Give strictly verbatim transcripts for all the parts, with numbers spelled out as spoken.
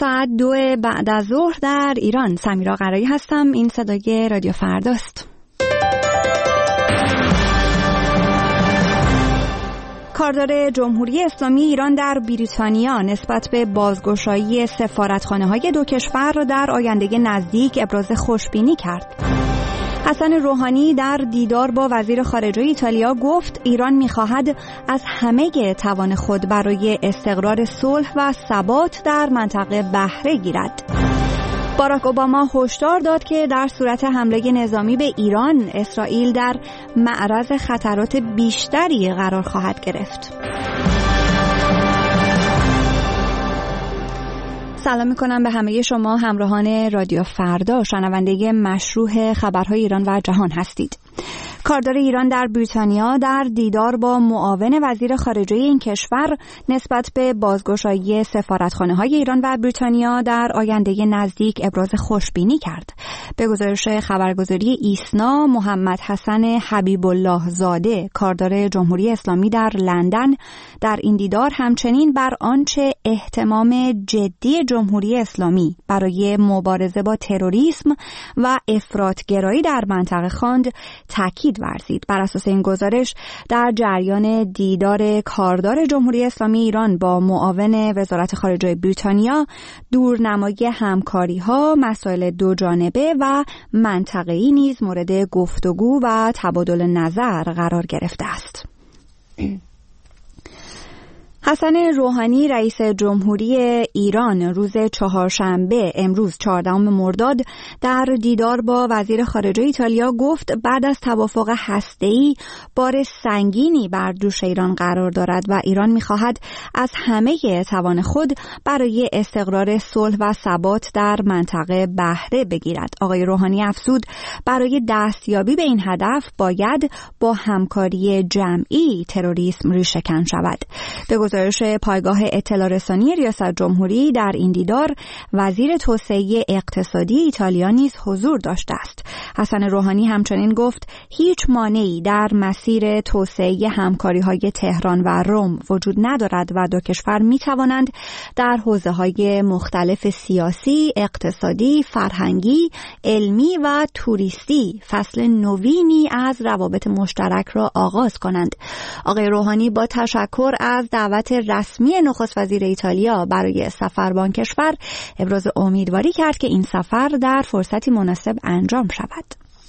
ساعت دو بعد از ظهر در ایران. سمیرا قرایی هستم. این صدای رادیو فرداست. کاردار جمهوری اسلامی ایران در بریتانیا نسبت به بازگشایی سفارتخانه‌های دو کشور را در آینده نزدیک ابراز خوشبینی کرد. حسن روحانی در دیدار با وزیر خارجه ایتالیا گفت ایران می‌خواهد از همه توان خود برای استقرار صلح و ثبات در منطقه بهره گیرد. باراک اوباما هشدار داد که در صورت حمله نظامی به ایران، اسرائیل در معرض خطرات بیشتری قرار خواهد گرفت. سلام میکنم به همه شما همراهان رادیو فردا، شنونده مشروع خبرهای ایران و جهان هستید. کاردار ایران در بریتانیا در دیدار با معاون وزیر خارجه این کشور نسبت به بازگشایی سفارتخانه‌های ایران و بریتانیا در آینده نزدیک ابراز خوشبینی کرد. به گزارش خبرگزاری ایسنا، محمد حسن حبیب الله زاده، کاردار جمهوری اسلامی در لندن، در این دیدار همچنین بر آنچه اهتمام جدی جمهوری اسلامی برای مبارزه با تروریسم و افراط‌گرایی در منطقه خواند، تاکید ورزید. بر اساس این گزارش در جریان دیدار کاردار جمهوری اسلامی ایران با معاون وزارت خارجه بریتانیا، دورنمایی همکاری‌ها، مسائل دو جانبه و منطقه‌ای نیز مورد گفتگو و تبادل نظر قرار گرفته است. حسن روحانی رئیس جمهوری ایران روز چهارشنبه امروز چهاردهم مرداد در دیدار با وزیر خارجه ایتالیا گفت بعد از توافق هسته‌ای بار سنگینی بر دوش ایران قرار دارد و ایران می‌خواهد از همه توان خود برای استقرار صلح و ثبات در منطقه بهره بگیرد. آقای روحانی افزود برای دستیابی به این هدف باید با همکاری جمعی تروریسم ریشه‌کن شود. به گزارش پایگاه اطلاع رسانی ریاست جمهوری در این دیدار وزیر توسعه اقتصادی ایتالیا نیز حضور داشته است. حسن روحانی همچنین گفت هیچ مانعی در مسیر توسعه همکاری‌های تهران و روم وجود ندارد و دو کشور می‌توانند در حوزه‌های مختلف سیاسی، اقتصادی، فرهنگی، علمی و توریستی فصل نوینی از روابط مشترک را آغاز کنند. آقای روحانی با تشکر از دعوت رسمی نخست وزیر ایتالیا برای سفر به آن کشور ابراز امیدواری کرد که این سفر در فرصتی مناسب انجام شود.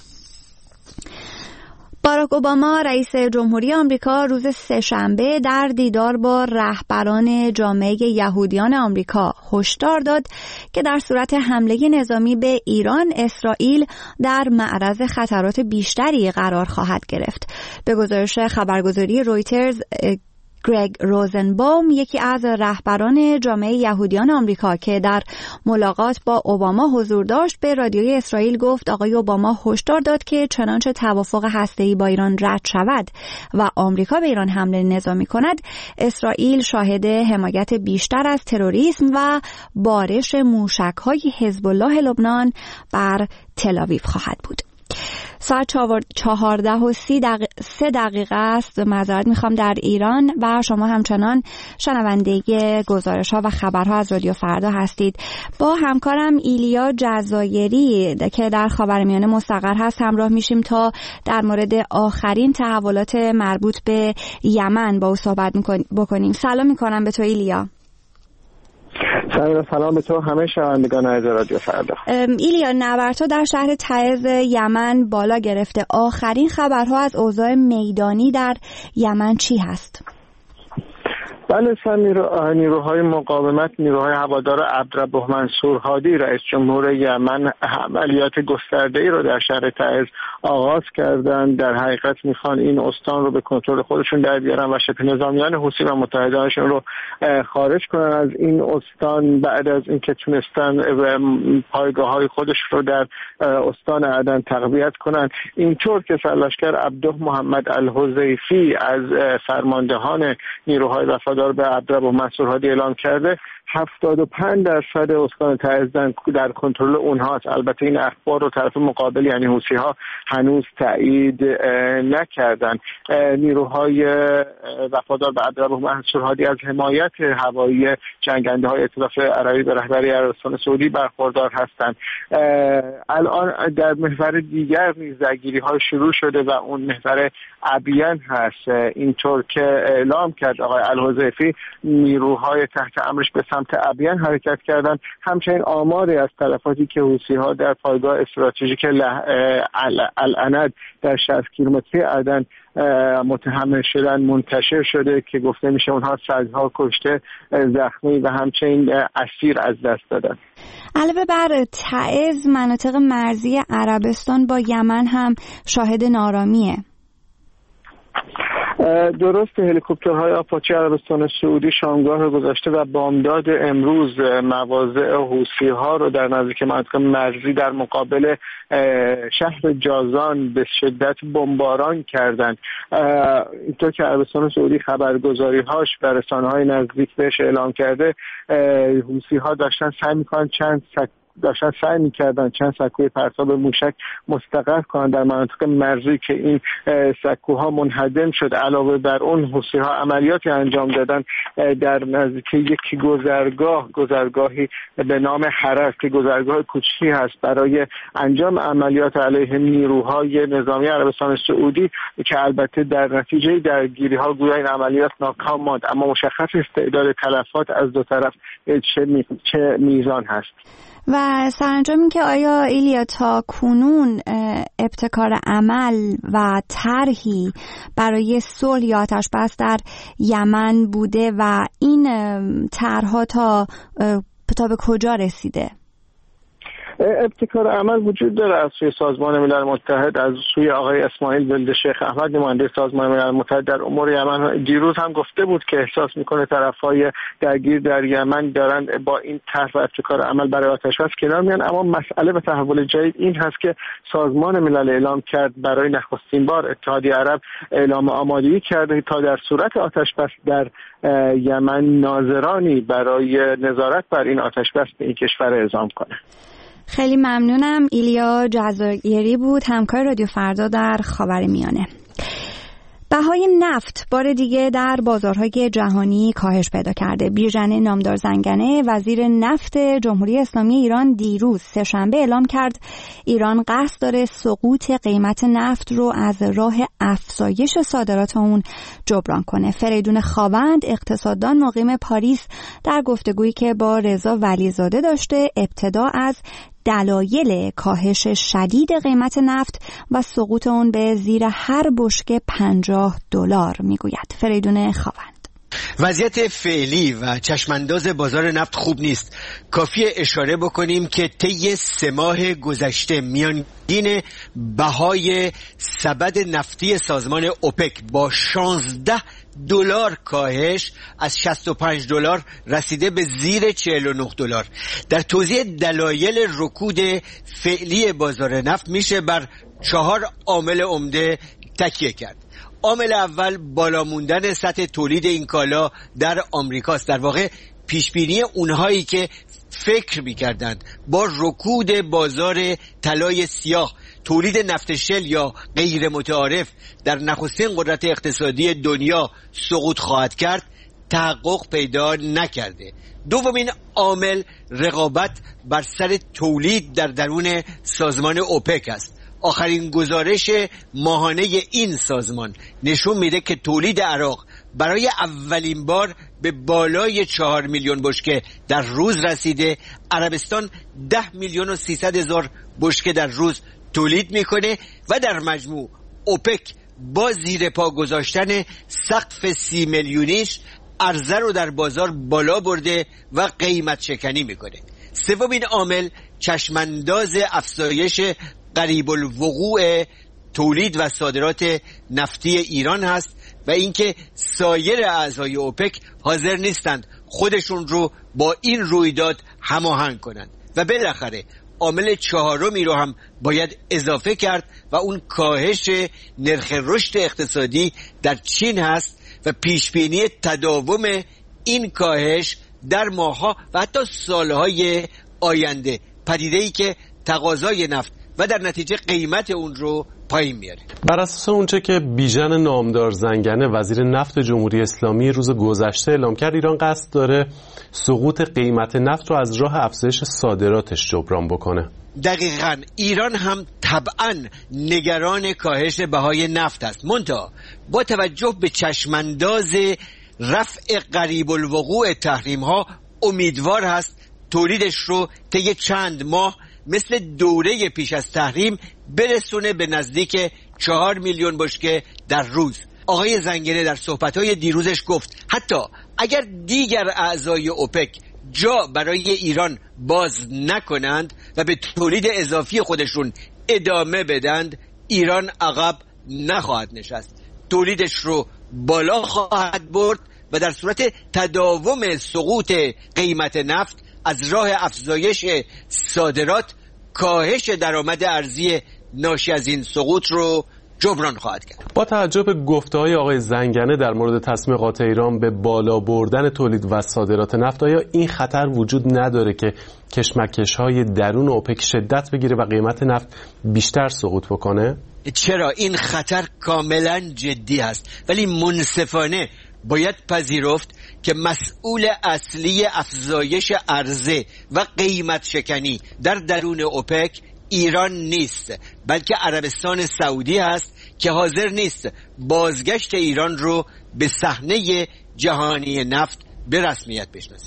باراک اوباما رئیس جمهوری آمریکا روز سه‌شنبه در دیدار با رهبران جامعه یهودیان آمریکا هشدار داد که در صورت حمله نظامی به ایران، اسرائیل در معرض خطرات بیشتری قرار خواهد گرفت. به گزارش خبرگزاری رویترز، گرگ روزنباوم، یکی از رهبران جامعه یهودیان آمریکا که در ملاقات با اوباما حضور داشت، به رادیوی اسرائیل گفت آقای اوباما هشدار داد که چنانچه توافق هسته‌ای با ایران رد شود و آمریکا به ایران حمله نظامی کند، اسرائیل شاهد حمایت بیشتر از تروریسم و بارش موشک‌های حزب الله لبنان بر تل‌آویو خواهد بود. ساعت چهارده و سی دقیقه سه دقیقه است. معذرت میخوام در ایران و شما همچنان شنونده گزارش ها و خبرها از رادیو فردا هستید. با همکارم ایلیا جزایری که در خاورمیانه مستقر هست همراه میشیم تا در مورد آخرین تحولات مربوط به یمن با او صحبت بکنیم. سلام میکنم به تو ایلیا. سلام سلام به تو همه شنوندگان از رادیو فردا. ایلیا، نبردها در شهر تعز یمن بالا گرفته. آخرین خبرها از اوضاع میدانی در یمن چی هست؟ بله، نیروهای مقاومت، نیروهای هوادار عبدالرب منصور هادی رئیس جمهور یمن عملیات گسترده‌ای رو در شهر تعز آغاز کردند. در حقیقت میخوان این استان رو به کنترل خودشون در بیارن و شبه نظامیان حوثی و متحدانشون رو خارج کنن از این استان بعد از اینکه تونستن پایگاه‌های خودش رو در استان عدن تقویت کنن. اینطور که سرلشکر عبده محمد الحذیفی از فرماندهان نیروهای وفادار به عبدالرب منصور هادی اعلام کرده، هفتاد و پنج درصد استان تعز در کنترل اونهاست. البته این اخبار رو طرف مقابل یعنی حوثی‌ها هنوز تایید نکردن. نیروهای وفادار به عبدالله منصور هادی از حمایت هوایی جنگنده های ائتلاف عربی به رهبری عربستان سعودی برخوردار هستند. الان در محور دیگر نیز درگیری‌ها شروع شده و اون محور ابین هست. اینطور که اعلام کرد آقای الحذیفی، نیروهای تحت امرش به سمت ابین حرکت کردند. همچنین آماری از تلفاتی که حوثی‌ها در پایگاه استراتژیک العنب در شصت کیلومتری عدن متحمل شدن منتشر شده که گفته میشه اونها صدها کشته، زخمی و همچنین اسیر از دست دادن. علاوه بر تعز، مناطق مرزی عربستان با یمن هم شاهد نارامیه. درست، هلیکوپترهای آپاچی عربستان سعودی شامگاه گذشته و بامداد امروز مواضع حوثی‌ها رو در نزدیک مناطق مرزی در مقابل شهر جازان به شدت بمباران کردند. اینطور که عربستان سعودی خبرگزاری‌هاش به رسانه‌های نزدیک بهش اعلام کرده، حوثی‌ها داشتن سعی می‌کنن چند سک داشتن سعی می‌کردن چند سکوی پرتاب موشک مستقر کنند در مناطق مرزی که این سکوها منهدم شد. علاوه بر اون حوثی‌ها عملیاتی انجام دادن در نزدیک یک گذرگاه گذرگاهی به نام حرس که گذرگاه کوچکی هست برای انجام عملیات علیه نیروهای نظامی عربستان سعودی که البته در نتیجه درگیری‌ها گویا این عملیات ناکام ماند، اما مشخص است تعداد تلفات از دو طرف چه, می... چه میزان هست. و سرانجام این که آیا ایلیا تا کنون ابتکار عمل و طرحی برای صلح یا آتش بس در یمن بوده و این طرح‌ها تا تا به کجا رسیده؟ ابتکار عمل وجود داره از سوی سازمان ملل متحد، از سوی آقای اسماعیل ولد شیخ احمد نماینده سازمان ملل متحد در امور یمن. دیروز هم گفته بود که احساس میکنه طرفای درگیر در یمن دارن با این طرح و ابتکار عمل برای آتش بس کنار میان. اما مسئله به تحول جدید این هست که سازمان ملل اعلام کرد برای نخستین بار اتحادیه عرب اعلام آمادگی کرده تا در صورت آتش بس در یمن ناظرانی برای نظارت بر این آتش بس به این کشور اعزام کنه. خیلی ممنونم. ایلیا جزایری بود، همکار رادیو فردا در خاورمیانه. بهای نفت بار دیگه در بازارهای جهانی کاهش پیدا کرده. بیژن نامدار زنگنه وزیر نفت جمهوری اسلامی ایران دیروز سه‌شنبه اعلام کرد ایران قصد داره سقوط قیمت نفت رو از راه افزایش صادرات اون جبران کنه. فریدون خاوند اقتصاددان مقیم پاریس در گفتگویی که با رضا ولیزاده داشته ابتدا از دلایل کاهش شدید قیمت نفت و سقوط اون به زیر هر بشکه پنجاه دلار میگوید. فریدون خاوند: وضعیت فعلی و چشمانداز بازار نفت خوب نیست. کافی اشاره بکنیم که طی سه ماه گذشته میانگین بهای سبد نفتی سازمان اوپک با شانزده دلار کاهش از شصت و پنج دلار رسیده به زیر چهل و نه دلار. در توضیح دلایل رکود فعلی بازار نفت میشه بر چهار عامل عمده تکیه کرد. عامل اول بالا موندن سطح تولید این کالا در آمریکاست. در واقع پیشبینی اونهایی که فکر می‌کردند با رکود بازار طلای سیاه تولید نفت شل یا غیر متعارف در نخستین قدرت اقتصادی دنیا سقوط خواهد کرد تحقق پیدا نکرده. دومین عامل رقابت بر سر تولید در درون سازمان اوپک است. آخرین گزارش ماهانه این سازمان نشون میده که تولید عراق برای اولین بار به بالای چهار میلیون بشکه در روز رسیده. عربستان ده میلیون و سیصد هزار بشکه در روز تولید میکنه و در مجموع اوپک با زیر پا گذاشتن سقف سی میلیونیش عرضه رو در بازار بالا برده و قیمت شکنی میکنه. سومین عامل چشمانداز افزایش قریب الوقوع تولید و صادرات نفتی ایران هست و اینکه سایر اعضای اوپک حاضر نیستند خودشون رو با این رویداد هماهنگ کنند. و بالاخره عامل چهارمی رو هم باید اضافه کرد و اون کاهش نرخ رشد اقتصادی در چین هست و پیشبینی تداوم این کاهش در ماه‌ها و حتی سالهای آینده، پدیده‌ای که تقاضای نفت و در نتیجه قیمت اون رو پایین میاره. بر اساس اونچه که بیژن نامدار زنگنه وزیر نفت جمهوری اسلامی روز گذشته اعلام کرد، ایران قصد داره سقوط قیمت نفت رو از راه افزایش صادراتش جبران بکنه. دقیقاً ایران هم طبعاً نگران کاهش بهای نفت است، منتها با توجه به چشمانداز رفع قریب الوقوع تحریم ها امیدوار هست تولیدش رو طی چند ماه مثل دوره پیش از تحریم برسونه به نزدیک چهار میلیون بشکه در روز. آقای زنگنه در صحبت‌های دیروزش گفت حتی اگر دیگر اعضای اوپک جا برای ایران باز نکنند و به تولید اضافی خودشون ادامه بدند، ایران عقب نخواهد نشست، تولیدش رو بالا خواهد برد و در صورت تداوم سقوط قیمت نفت از راه افزایش صادرات کاهش درآمد ارزی ناشی از این سقوط رو جبران خواهد کرد. با توجه به گفته‌های آقای زنگنه در مورد تصمیم قاطع ایران به بالا بردن تولید و صادرات نفت، آیا این خطر وجود نداره که کشمکش‌های درون اوپک شدت بگیره و قیمت نفت بیشتر سقوط بکنه؟ چرا، این خطر کاملا جدی است، ولی منصفانه باید پذیرفت که مسئول اصلی افزایش عرضه و قیمت شکنی در درون اوپک ایران نیست، بلکه عربستان سعودی است که حاضر نیست بازگشت ایران رو به صحنه جهانی نفت به رسمیت بشناسه.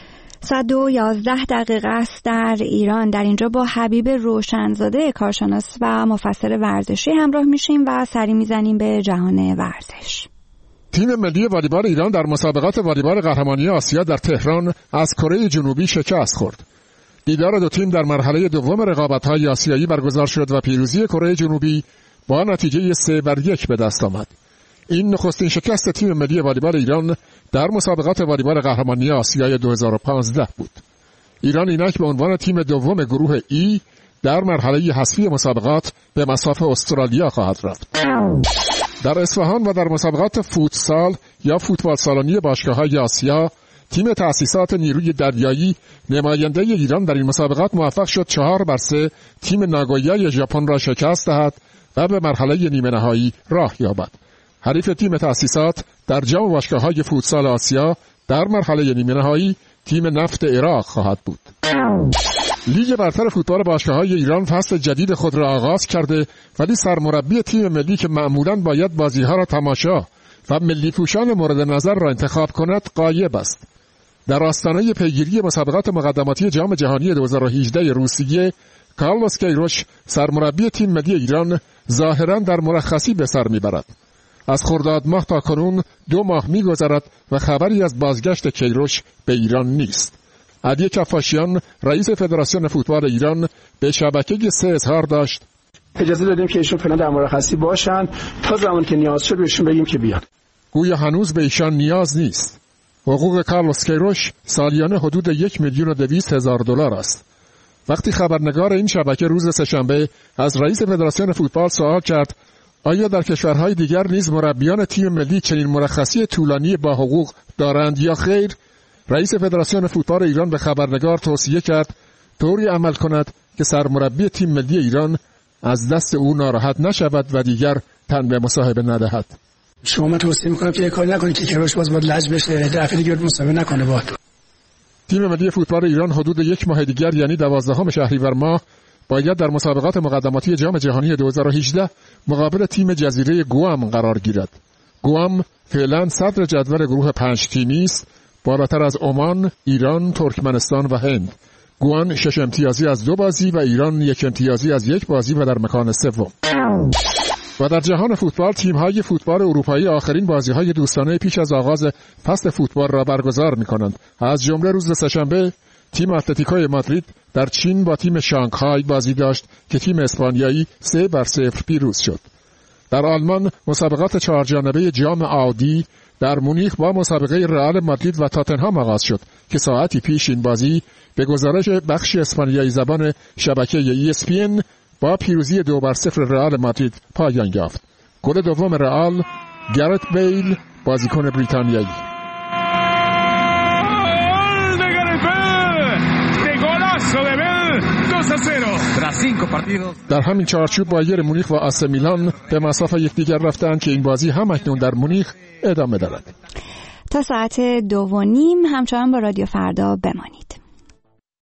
صد و یازده دقیقه است در ایران. در اینجا با حبیب روشنزاده کارشناس و مفسر ورزشی همراه میشیم و سری میزنیم به جهان ورزش. تیم ملی والیبال ایران در مسابقات والیبال قهرمانی آسیا در تهران از کره جنوبی شکست خورد. دیدار دو تیم در مرحله دوم رقابت‌های آسیایی برگزار شد و پیروزی کره جنوبی با نتیجه سه بر یک به دست آمد. این نخستین شکست تیم ملی والیبال ایران در مسابقات والیبال قهرمانی آسیای دو هزار و پانزده بود. ایران اینک به عنوان تیم دوم گروه ای در مرحله حذفی مسابقات به مصاف استرالیا خواهد رفت. در اصفهان و در مسابقات فوتسال یا فوتبال سالنی باشگاه‌های آسیا، تیم تأسیسات نیروی دریایی نماینده ایران در این مسابقات موفق شد چهار بر سه تیم ناگویای ژاپن را شکست دهد و به مرحله نیمه نهایی راه یابد. حریف تیم تأسیسات در جام باشگاه‌های فوتسال آسیا در مرحله نیمه نهایی تیم نفت عراق خواهد بود. لیگ برتر فوتبال باشگاه‌های ایران فصل جدید خود را آغاز کرده، ولی سرمربی تیم ملی که معمولاً باید بازی‌ها را تماشا و ملی پوشان مورد نظر را انتخاب کند غایب است. در آستانه پیگیری مسابقات مقدماتی جام جهانی دو هزار و هجده روسیه، کارلوس کیروش سرمربی تیم ملی ایران ظاهراً در مرخصی به سر میبرد. از خرداد ماه تا کنون دو ماه میگذرد و خبری از بازگشت کیروش به ایران نیست. علی کفاشیان رئیس فدراسیون فوتبال ایران به شبکه سه اظهار داشت: اجازه دادیم که ایشون فعلا در مرخصی باشن تا زمانی که نیاز شد بهشون بگیم که بیان. گویا هنوز به ایشان نیاز نیست. حقوق کارلوس کیروش سالیانه حدود یک میلیون و دویست هزار دلار است. وقتی خبرنگار این شبکه روز سه‌شنبه از رئیس فدراسیون فوتبال سوال کرد آیا در کشورهای دیگر نیز مربیان تیم ملی چنین مرخصی طولانی با حقوق دارند یا خیر، رئیس فدراسیون فوتبال ایران به خبرنگار توصیه کرد طوری عمل کند که سرمربی تیم ملی ایران از دست او ناراحت نشود و دیگر تن به مصاحبه ندهد. شما من توصیه میکنم که کاری نکنید که کیروش باز باید لج بشه، دفعه دیگه مصاحبه نکنه با تیم ملی فوتبال ایران. حدود یک ماه دیگر یعنی دوازدهم شهریور ماه باید در مسابقات مقدماتی جام جهانی دو هزار و هجده مقابل تیم جزیره گوام قرار گیرد. گوام فعلا صدر جدول گروه پنج تیمی است، بالاتر از عمان، ایران، ترکمنستان و هند. گوام شش امتیازی از دو بازی و ایران یک امتیازی از یک بازی و در مکان سوم. و در جهان فوتبال تیم‌های فوتبال اروپایی آخرین بازی‌های دوستانه پیش از آغاز فصل فوتبال را برگزار می‌کنند. از جمله روز سه‌شنبه تیم اتلتیکو مادرید در چین با تیم شانگهای بازی داشت که تیم اسپانیایی سه بر صفر پیروز شد. در آلمان مسابقات چهارجانبه جام آودی در مونیخ با مسابقه رئال مادرید و تاتنهام آغاز شد که ساعتی پیش این بازی به گزارش بخش اسپانیایی زبان شبکه ای اس پی ان با پیروزی دو بر صفر رئال مادرید پایان یافت. گل دوم رئال گرت بیل بازیکن بریتانیایی. در همین چارچوب بایر مونیخ و آس میلان به مسافه یکدیگر رفتند که این بازی هم اکنون در مونیخ ادامه دارد. تا ساعت دو و نیم همچنان با رادیو فردا بمانید.